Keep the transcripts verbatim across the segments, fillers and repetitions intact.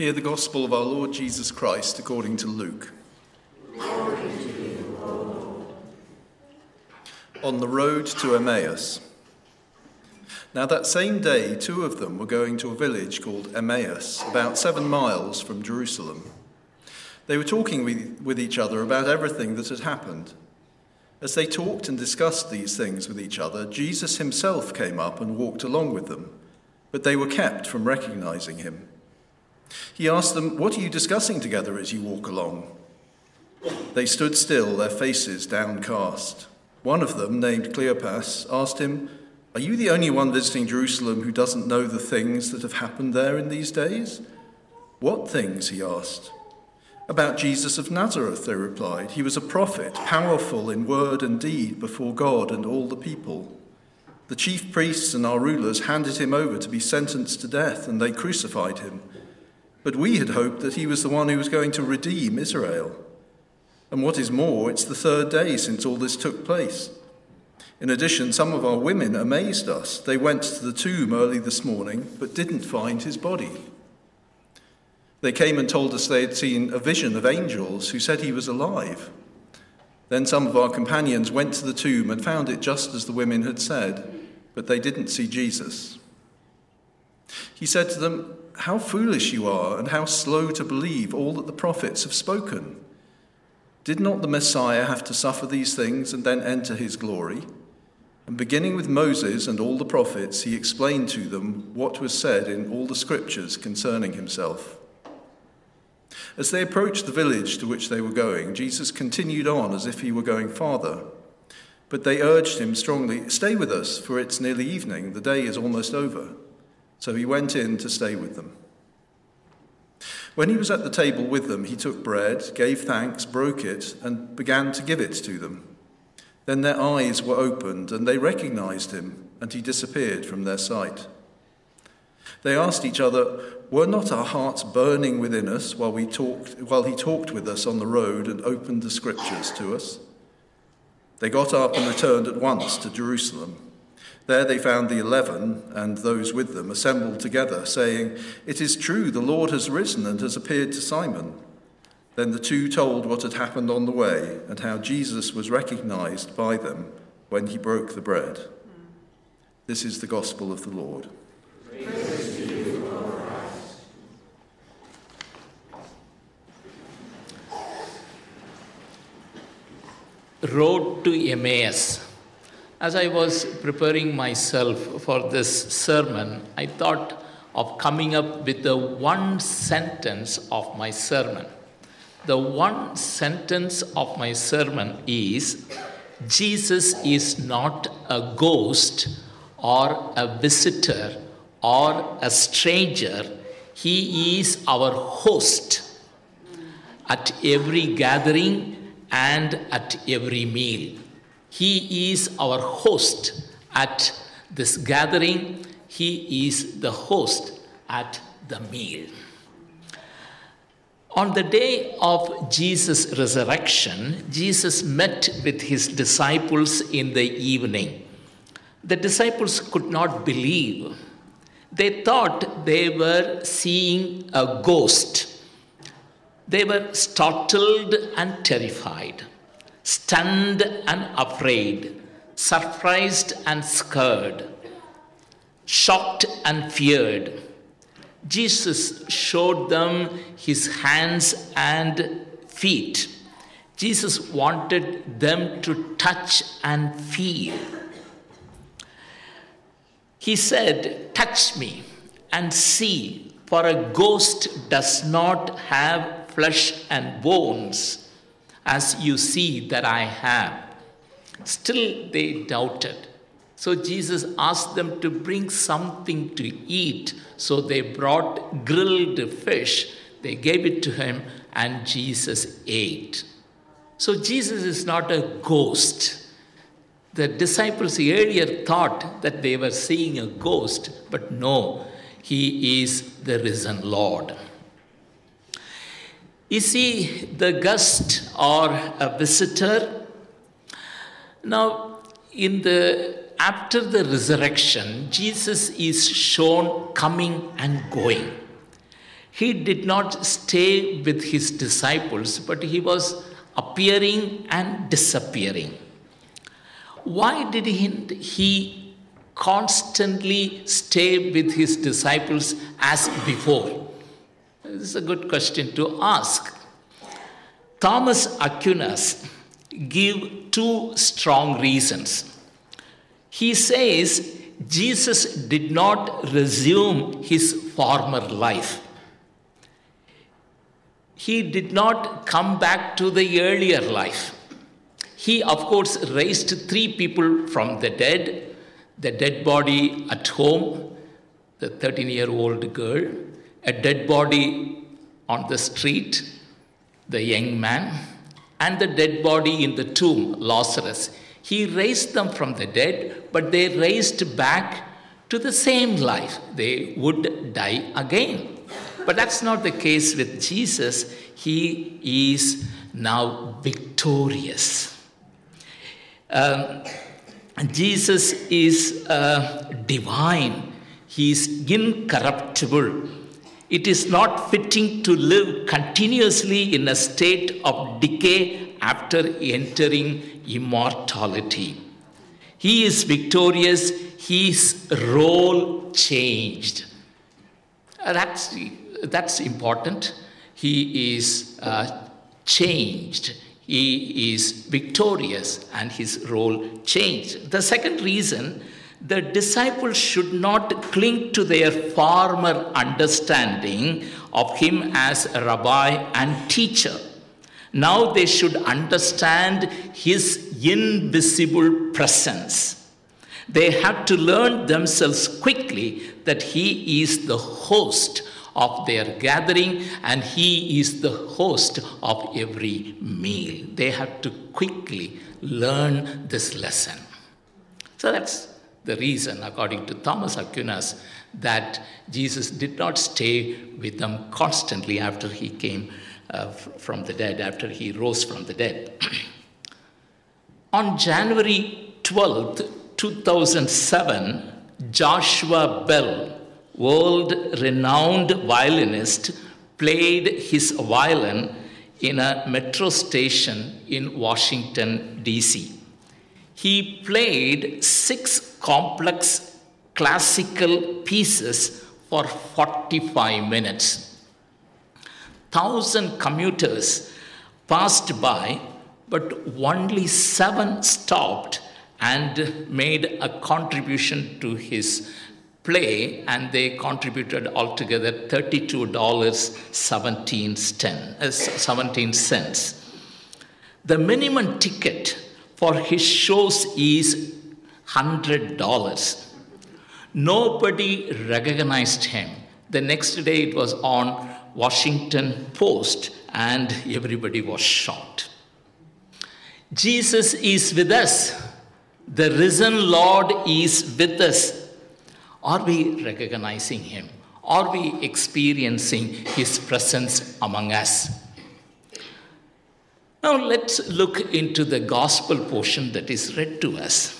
Hear the gospel of our Lord Jesus Christ according to Luke. Glory to you, O Lord. On the road to Emmaus. Now that same day, two of them were going to a village called Emmaus, about seven miles from Jerusalem. They were talking with, with each other about everything that had happened. As they talked and discussed these things with each other, Jesus himself came up and walked along with them, but they were kept from recognizing him. He asked them, "What are you discussing together as you walk along?" They stood still, their faces downcast. One of them, named Cleopas, asked him, "Are you the only one visiting Jerusalem who doesn't know the things that have happened there in these days?" "What things?" he asked. "About Jesus of Nazareth," they replied. "He was a prophet, powerful in word and deed before God and all the people. The chief priests and our rulers handed him over to be sentenced to death, and they crucified him. But we had hoped that he was the one who was going to redeem Israel. And what is more, it's the third day since all this took place. In addition, some of our women amazed us. They went to the tomb early this morning, but didn't find his body. They came and told us they had seen a vision of angels who said he was alive. Then some of our companions went to the tomb and found it just as the women had said, but they didn't see Jesus." He said to them, "How foolish you are, and how slow to believe all that the prophets have spoken. Did not the Messiah have to suffer these things and then enter his glory?" And beginning with Moses and all the prophets, he explained to them what was said in all the scriptures concerning himself. As they approached the village to which they were going, Jesus continued on as if he were going farther. But they urged him strongly, "Stay with us, for it's nearly evening. The day is almost over." So he went in to stay with them. When he was at the table with them, he took bread, gave thanks, broke it, and began to give it to them. Then their eyes were opened, and they recognized him, and he disappeared from their sight. They asked each other, "Were not our hearts burning within us while we talked, while he talked with us on the road and opened the scriptures to us?" They got up and returned at once to Jerusalem. There they found the eleven and those with them assembled together, saying, "It is true, the Lord has risen and has appeared to Simon." Then the two told what had happened on the way and how Jesus was recognized by them when he broke the bread. This is the gospel of the Lord. Praise to you, O Christ. Road to Emmaus. As I was preparing myself for this sermon, I thought of coming up with the one sentence of my sermon. The one sentence of my sermon is, Jesus is not a ghost or a visitor or a stranger. He is our host at every gathering and at every meal. He is our host at this gathering. He is the host at the meal. On the day of Jesus' resurrection, Jesus met with his disciples in the evening. The disciples could not believe. They thought they were seeing a ghost. They were startled and terrified, stunned and afraid, surprised and scared, shocked and feared. Jesus showed them his hands and feet. Jesus wanted them to touch and feel. He said, "Touch me and see, for a ghost does not have flesh and bones, as you see that I have." Still they doubted. So Jesus asked them to bring something to eat. So they brought grilled fish. They gave it to him, and Jesus ate. So Jesus is not a ghost. The disciples earlier thought that they were seeing a ghost, but no, he is the risen Lord. Is he the guest or a visitor? Now, in the after the resurrection, Jesus is shown coming and going. He did not stay with his disciples, but he was appearing and disappearing. Why did he, he constantly stay with his disciples as before? This is a good question to ask. Thomas Aquinas gives two strong reasons. He says Jesus did not resume his former life. He did not come back to the earlier life. He, of course, raised three people from the dead, the dead body at home, the thirteen-year-old girl, a dead body on the street, the young man, and the dead body in the tomb, Lazarus. He raised them from the dead, but they raised back to the same life. They would die again. But that's not the case with Jesus. He is now victorious. Um, Jesus is uh, divine. He is incorruptible. It is not fitting to live continuously in a state of decay after entering immortality. He is victorious. His role changed. Uh, that's, that's important. He is uh, changed. He is victorious and his role changed. The second reason, the disciples should not cling to their former understanding of him as a rabbi and teacher. Now they should understand his invisible presence. They have to learn themselves quickly that he is the host of their gathering and he is the host of every meal. They have to quickly learn this lesson. So that's the reason, according to Thomas Aquinas, that Jesus did not stay with them constantly after he came uh, from the dead, after he rose from the dead. On January twelfth, two thousand seven, Joshua Bell, world-renowned violinist, played his violin in a metro station in Washington, D C He played six complex classical pieces for forty-five minutes. Thousand commuters passed by, but only seven stopped and made a contribution to his play, and they contributed altogether thirty-two dollars and seventeen cents. The minimum ticket for his shows is one hundred dollars. Nobody recognized him. The next day it was on Washington Post and everybody was shocked. Jesus is with us. The risen Lord is with us. Are we recognizing him? Are we experiencing his presence among us? Now let's look into the gospel portion that is read to us.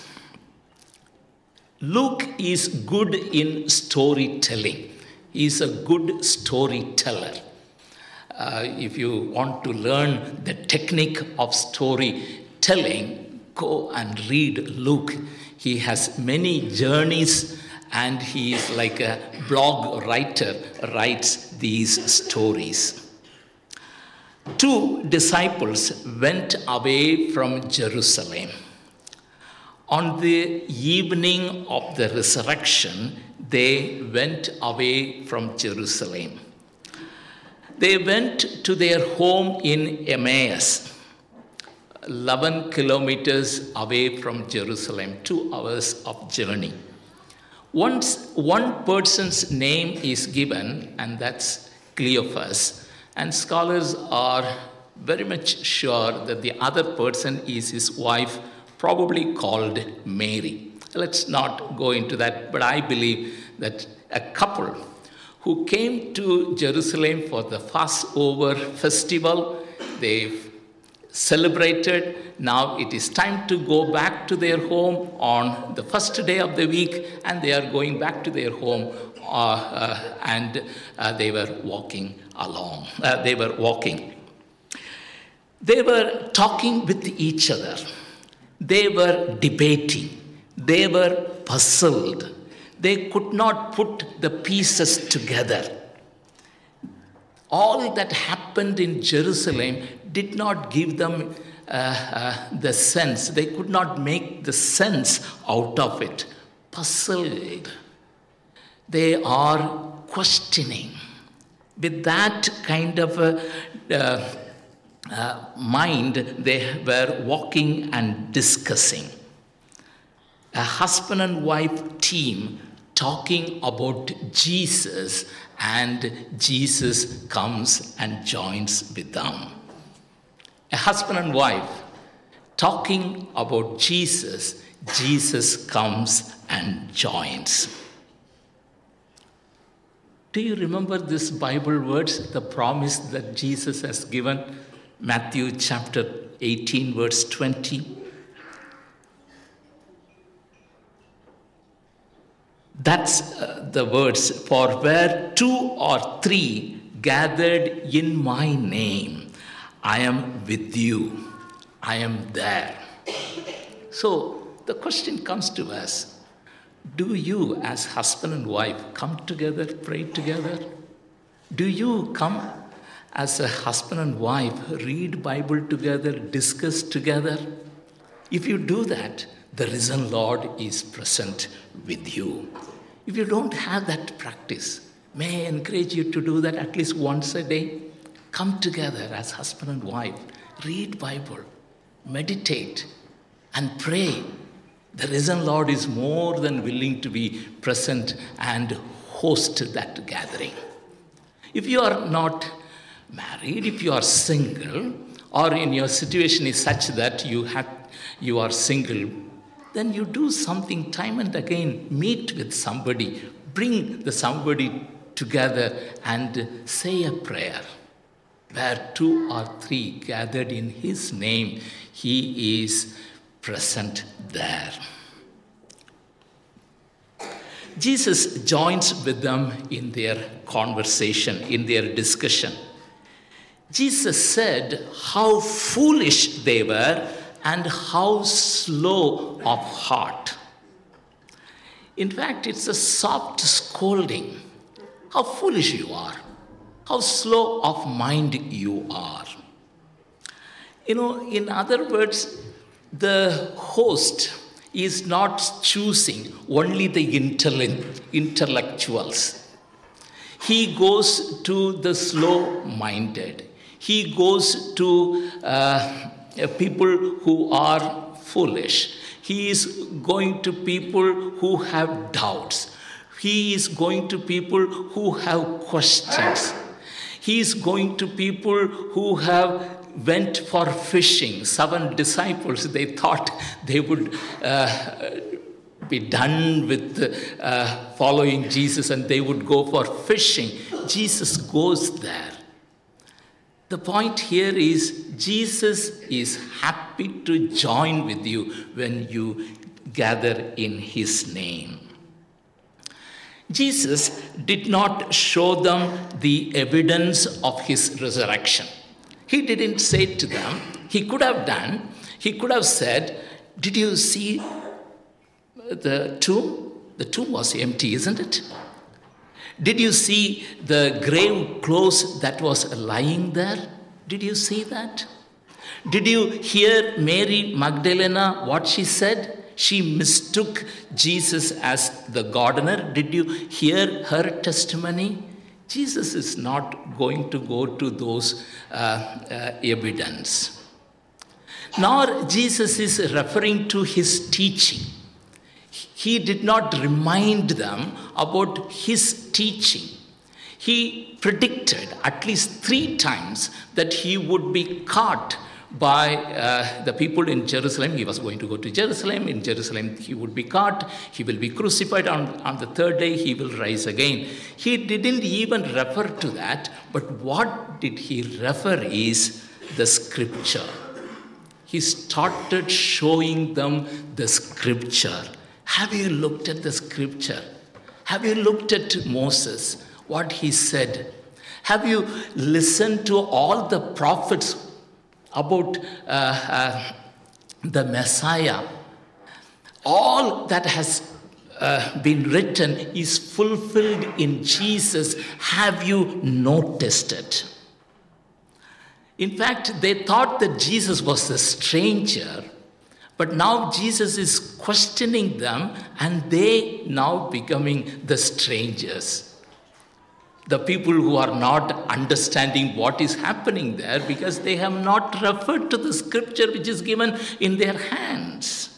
Luke is good in storytelling. He is a good storyteller. Uh, if you want to learn the technique of storytelling, go and read Luke. He has many journeys and he is like a blog writer, writes these stories. Two disciples went away from Jerusalem. On the evening of the resurrection, they went away from Jerusalem. They went to their home in Emmaus, eleven kilometers away from Jerusalem, two hours of journey. Once one person's name is given, and that's Cleophas, and scholars are very much sure that the other person is his wife, probably called Mary. Let's not go into that, but I believe that a couple who came to Jerusalem for the Passover festival, they celebrated. Now it is time to go back to their home on the first day of the week, and they are going back to their home uh, uh, and uh, they were walking along. Uh, they were walking. They were talking with each other. They were debating. They were puzzled. They could not put the pieces together. All that happened in Jerusalem did not give them uh, uh, the sense. They could not make the sense out of it. Puzzled. They are questioning. With that kind of a uh, uh, mind, they were walking and discussing. A husband and wife team talking about Jesus, and Jesus comes and joins with them. A husband and wife talking about Jesus, Jesus comes and joins. Do you remember this Bible words, the promise that Jesus has given? Matthew chapter eighteen, verse twenty. That's uh, the words, for where two or three gathered in my name, I am with you. I am there. So the question comes to us, do you as husband and wife come together, pray together? Do you come as a husband and wife, read Bible together, discuss together? If you do that, the risen Lord is present with you. If you don't have that practice, may I encourage you to do that at least once a day. Come together as husband and wife, read Bible, meditate, and pray. The risen Lord is more than willing to be present and host that gathering. If you are not married, if you are single, or in your situation is such that you have you are single, then you do something time and again. Meet with somebody, bring the somebody together and say a prayer. Where two or three gathered in his name, he is present there. Jesus joins with them in their conversation, in their discussion. Jesus said how foolish they were and how slow of heart. In fact, it's a soft scolding. How foolish you are. How slow of mind you are. You know, in other words, the host is not choosing only the intellectuals. He goes to the slow-minded. He goes to uh, people who are foolish. He is going to people who have doubts. He is going to people who have questions. He is going to people who have went for fishing. Seven disciples, they thought they would uh, be done with uh, following Jesus and they would go for fishing. Jesus goes there. The point here is Jesus is happy to join with you when you gather in his name. Jesus did not show them the evidence of his resurrection. He didn't say to them, he could have done, he could have said, did you see the tomb? The tomb was empty, isn't it? Did you see the grave clothes that was lying there? Did you see that? Did you hear Mary Magdalena, what she said? She mistook Jesus as the gardener. Did you hear her testimony? Jesus is not going to go to those uh, uh, evidence. Nor Jesus is referring to his teaching. He did not remind them about his teaching. He predicted at least three times that he would be caught by uh, the people in Jerusalem. He was going to go to Jerusalem. In Jerusalem, he would be caught. He will be crucified. On, on the third day, he will rise again. He didn't even refer to that. But what did he refer is the scripture. He started showing them the scripture. Have you looked at the scripture? Have you looked at Moses, what he said? Have you listened to all the prophets about uh, uh, the Messiah? All that has uh, been written is fulfilled in Jesus. Have you noticed it? In fact, they thought that Jesus was a stranger, but now Jesus is questioning them, and they now becoming the strangers. The people who are not understanding what is happening there because they have not referred to the scripture which is given in their hands.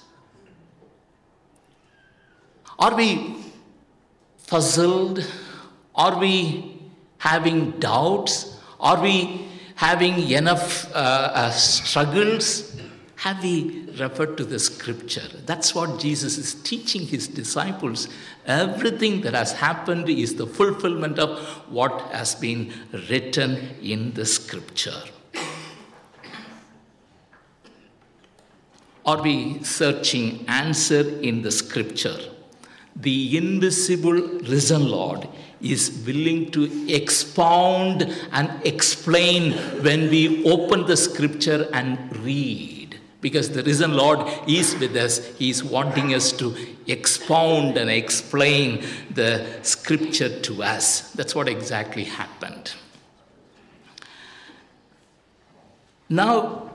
Are we puzzled? Are we having doubts? Are we having enough uh, uh, struggles? Have we referred to the scripture? That's what Jesus is teaching his disciples. Everything that has happened is the fulfillment of what has been written in the scripture. Are we searching answer in the scripture? The invisible risen Lord is willing to expound and explain when we open the scripture and read. Because the risen Lord is with us. He is wanting us to expound and explain the scripture to us. That's what exactly happened. Now,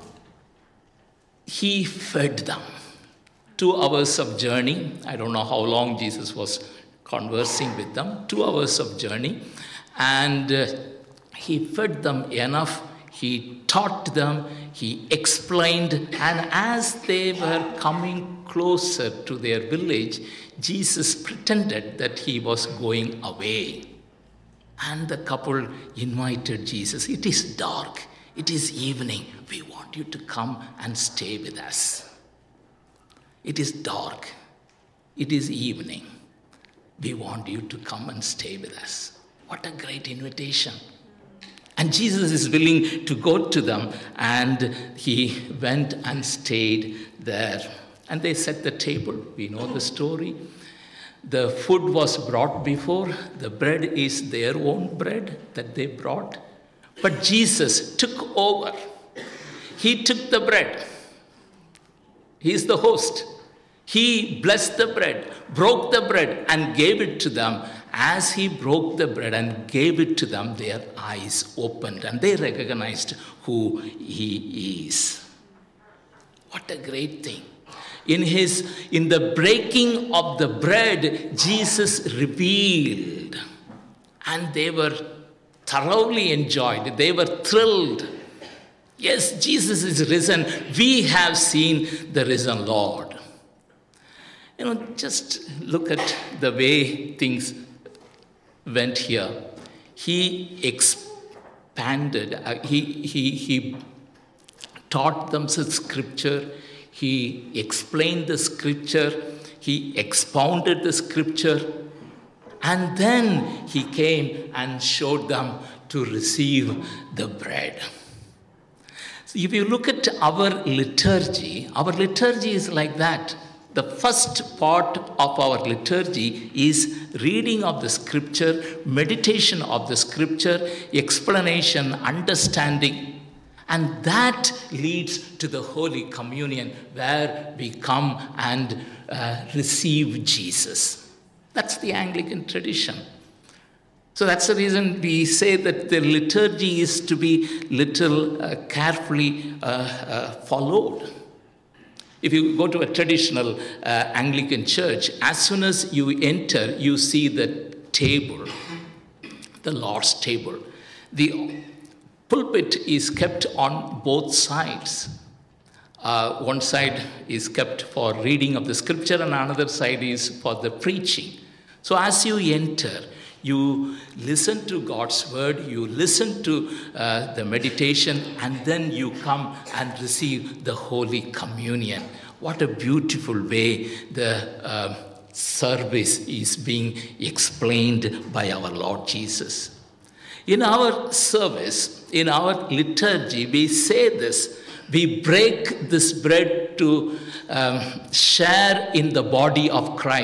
he fed them. Two hours of journey. I don't know how long Jesus was conversing with them. Two hours of journey. And uh, he fed them enough. He taught them, he explained, and as they were coming closer to their village, Jesus pretended that he was going away. And the couple invited Jesus. It is dark, it is evening, we want you to come and stay with us. It is dark, it is evening, we want you to come and stay with us. What a great invitation. And Jesus is willing to go to them, and he went and stayed there. And they set the table. We know the story. The food was brought before. The bread is their own bread that they brought. But Jesus took over. He took the bread. He is the host. He blessed the bread, broke the bread, and gave it to them. As he broke the bread and gave it to them, their eyes opened and they recognized who he is. What a great thing. In his, in the breaking of the bread, Jesus revealed, and they were thoroughly enjoyed. They were thrilled. Yes, Jesus is risen. We have seen the risen Lord. You know, just look at the way things went here. He expanded, uh, he, he, he taught them the scripture, he explained the scripture, he expounded the scripture, and then he came and showed them to receive the bread. So if you look at our liturgy, our liturgy is like that. The first part of our liturgy is reading of the scripture, meditation of the scripture, explanation, understanding, and that leads to the Holy Communion where we come and uh, receive Jesus. That's the Anglican tradition. So that's the reason we say that the liturgy is to be little uh, carefully uh, uh, followed. If you go to a traditional uh, Anglican church, as soon as you enter, you see the table, the Lord's table. The pulpit is kept on both sides. Uh, one side is kept for reading of the scripture and another side is for the preaching. So as you enter, you listen to God's word, you listen to uh, the meditation, and then you come and receive the Holy Communion. What a beautiful way the uh, service is being explained by our Lord Jesus. In our service, in our liturgy, we say this. We break this bread to um, share in the body of Christ.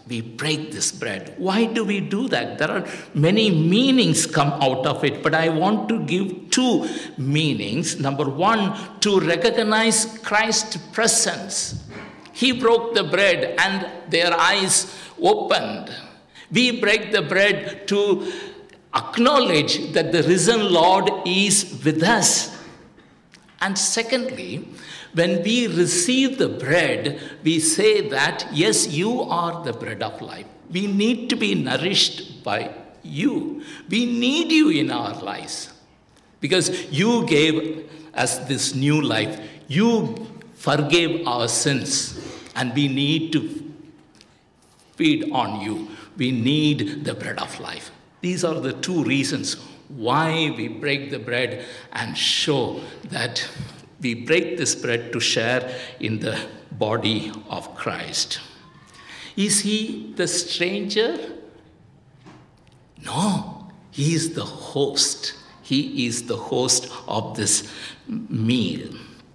we break this bread. Why do we do that? There are many meanings come out of it, but I want to give two meanings. Number one, to recognize Christ's presence. He broke the bread and their eyes opened. We break the bread to acknowledge that the risen Lord is with us. And secondly, when we receive the bread, we say that, yes, you are the bread of life. We need to be nourished by you. We need you in our lives because you gave us this new life. You forgave our sins, and we need to feed on you. We need the bread of life. These are the two reasons why we break the bread and show that we break this bread to share in the body of Christ. Is he the stranger? No, he is the host. He is the host of this meal.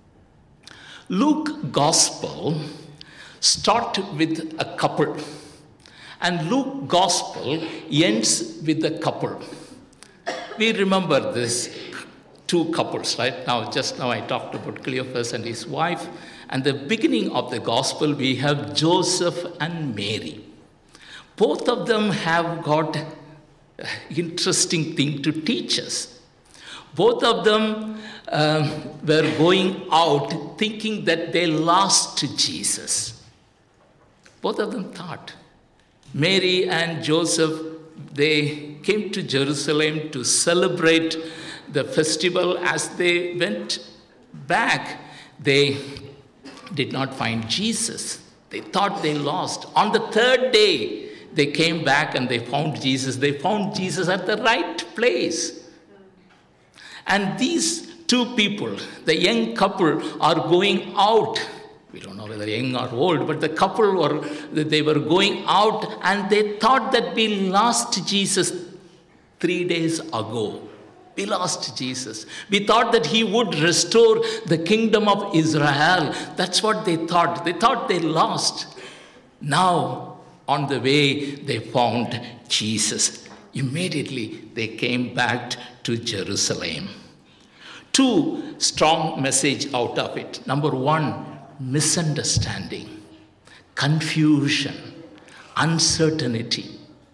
Luke Gospel starts with a couple, and Luke Gospel ends with a couple. We remember this two couples, right? Now, just now I talked about Cleophas and his wife. And the beginning of the gospel, we have Joseph and Mary. Both of them have got interesting thing to teach us. Both of them um, were going out thinking that they lost Jesus. Both of them thought. Mary and Joseph, they came to Jerusalem to celebrate the festival. As they went back, they did not find Jesus. They thought they lost. On the third day, they came back and they found Jesus. They found Jesus at the right place. And these two people, the young couple, are going out. We don't know whether young or old, but the couple were, they were going out and they thought that we lost Jesus three days ago. We lost Jesus. We thought that he would restore the kingdom of Israel. That's what they thought. They thought they lost. Now, on the way, they found Jesus. Immediately, they came back to Jerusalem. Two strong message out of it. Number one, misunderstanding, confusion, uncertainty.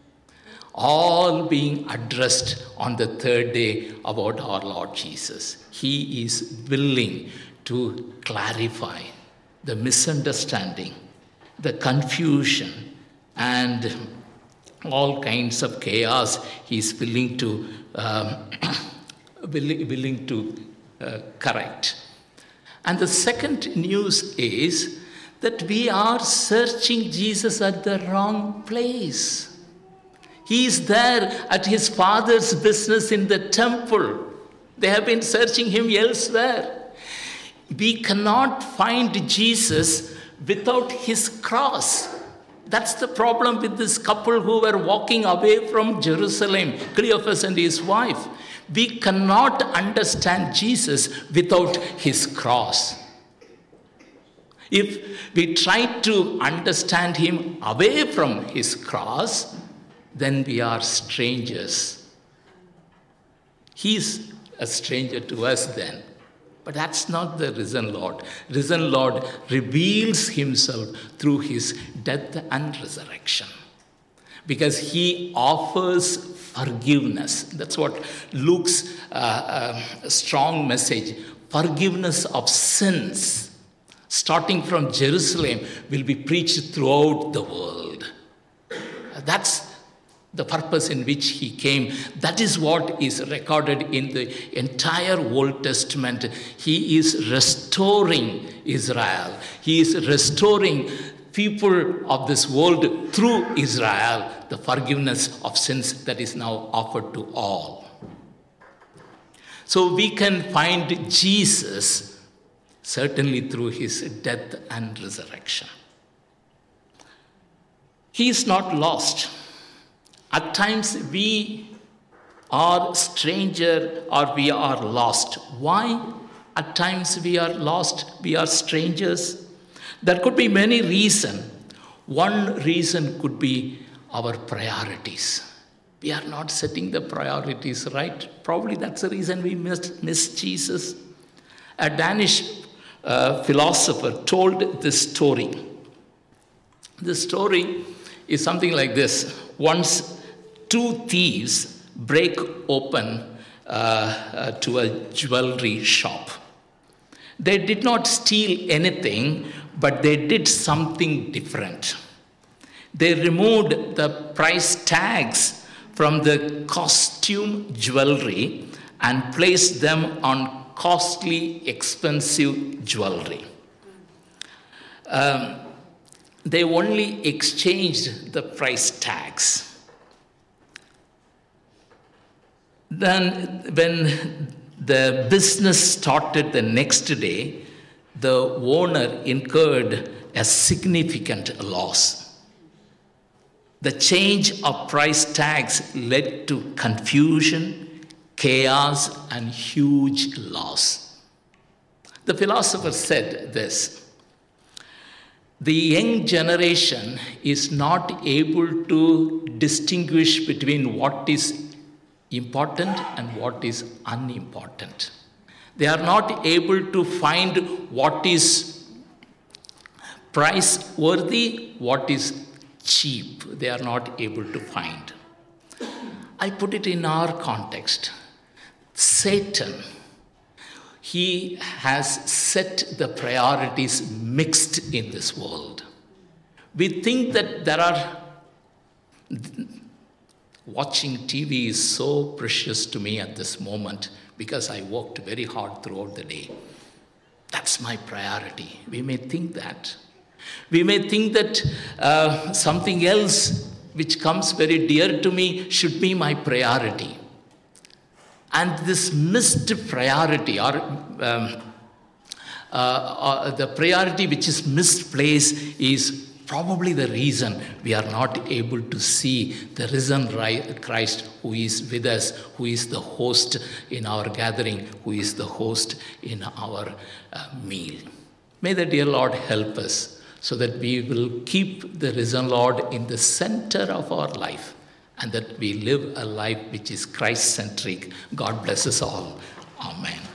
All being addressed on the third day about our Lord Jesus. He is willing to clarify the misunderstanding, the confusion, and all kinds of chaos. He is willing to um, willing, willing to uh, correct. And the second news is that we are searching Jesus at the wrong place. He is there at his father's business in the temple. They have been searching him elsewhere. We cannot find Jesus without his cross. That's the problem with this couple who were walking away from Jerusalem, Cleophas and his wife. We cannot understand Jesus without his cross. If we try to understand him away from his cross, then we are strangers. He's a stranger to us then. But that's not the risen Lord. Risen Lord reveals himself through his death and resurrection. Because he offers forgiveness. That's what Luke's uh, uh, strong message. Forgiveness of sins, starting from Jerusalem, will be preached throughout the world. That's the purpose in which he came. That is what is recorded in the entire Old Testament. He is restoring Israel. He is restoring people of this world through Israel, the forgiveness of sins that is now offered to all. So we can find Jesus certainly through his death and resurrection. He is not lost. At times we are stranger or we are lost. Why? At times we are lost, we are strangers. There could be many reasons. One reason could be our priorities. We are not setting the priorities right. Probably that's the reason we miss, miss Jesus. A Danish uh, philosopher told this story. The story is something like this. Once two thieves break open uh, uh, to a jewelry shop. They did not steal anything, but they did something different. They removed the price tags from the costume jewelry and placed them on costly, expensive jewelry. Um, they only exchanged the price tags. Then, when the business started the next day, the owner incurred a significant loss. The change of price tags led to confusion, chaos, and huge loss. The philosopher said this: the young generation is not able to distinguish between what is important and what is unimportant. They are not able to find what is price-worthy, what is cheap. They are not able to find. I put it in our context. Satan, he has set the priorities mixed in this world. We think that there are... Watching T V is so precious to me at this moment because I worked very hard throughout the day. That's my priority. We may think that. We may think that uh, something else which comes very dear to me should be my priority. And this missed priority, or um, uh, uh, the priority which is misplaced, is probably the reason we are not able to see the risen Christ who is with us, who is the host in our gathering, who is the host in our uh, meal. May the dear Lord help us so that we will keep the risen Lord in the center of our life and that we live a life which is Christ-centric. God bless us all. Amen.